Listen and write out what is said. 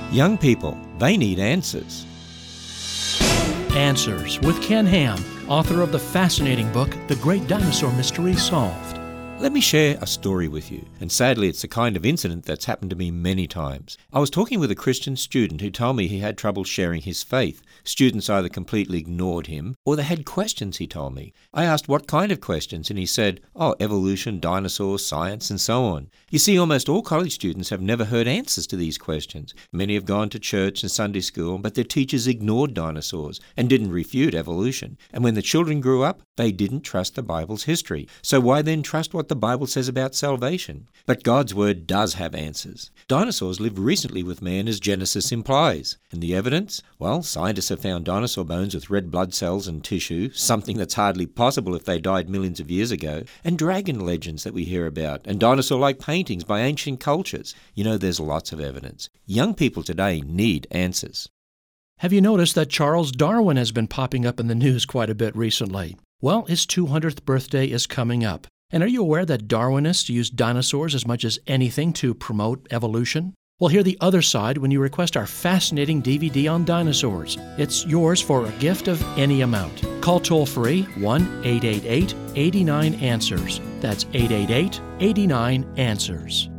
Young people, they need answers. Answers with Ken Ham, author of the fascinating book, The Great Dinosaur Mystery Solved. Let me share a story with you, and sadly it's the kind of incident that's happened to me many times. I was talking with a Christian student who told me he had trouble sharing his faith. Students either completely ignored him, or they had questions, he told me. I asked what kind of questions, and he said, evolution, dinosaurs, science, and so on. You see, almost all college students have never heard answers to these questions. Many have gone to church and Sunday school, but their teachers ignored dinosaurs and didn't refute evolution. And when the children grew up, they didn't trust the Bible's history. So why then trust what the Bible says about salvation? But God's Word does have answers. Dinosaurs lived recently with man, as Genesis implies. And the evidence? Well, scientists have found dinosaur bones with red blood cells and tissue, something that's hardly possible if they died millions of years ago, and dragon legends that we hear about, and dinosaur-like paintings by ancient cultures. You know, there's lots of evidence. Young people today need answers. Have you noticed that Charles Darwin has been popping up in the news quite a bit recently? Well, his 200th birthday is coming up. And are you aware that Darwinists use dinosaurs as much as anything to promote evolution? Well, hear the other side when you request our fascinating DVD on dinosaurs. It's yours for a gift of any amount. Call toll-free 1-888-89-ANSWERS. That's 888-89-ANSWERS.